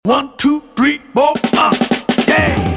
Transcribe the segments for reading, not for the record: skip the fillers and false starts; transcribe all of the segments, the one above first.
1, 2, 3, 4, yeah.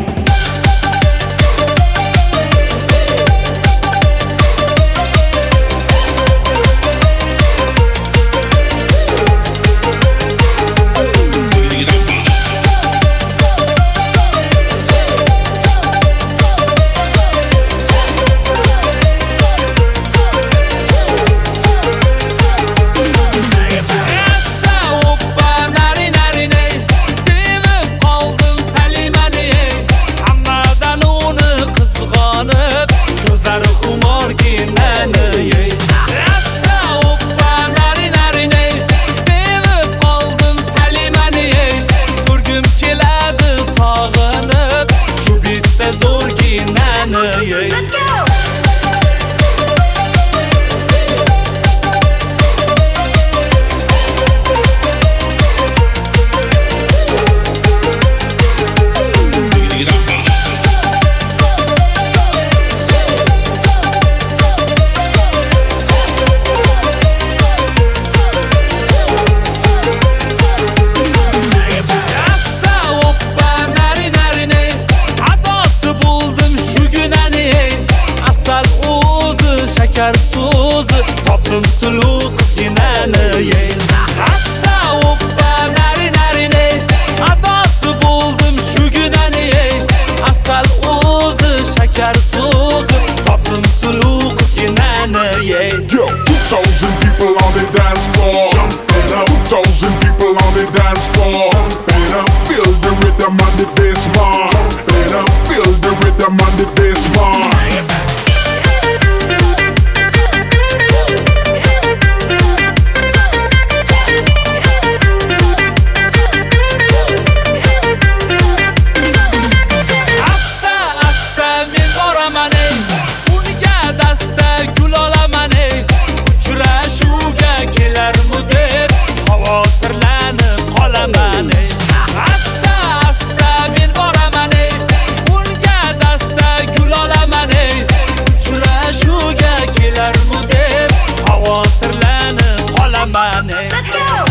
Let's go! Topdim suluv qizginani Hassa oppa nari adosi bo'ldim shugunani Asal o'zi shakar so'zi Topdim suluv qizginani Yo, 2,000 people on the dance floor. Jump it up. 2,000 people on the dance floor. Jump it up. Feel the rhythm on the bass, man. Jump it up. Feel the rhythm on the bass, man. Let's go!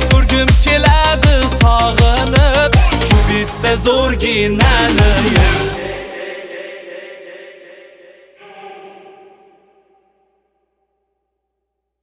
Zo'rginani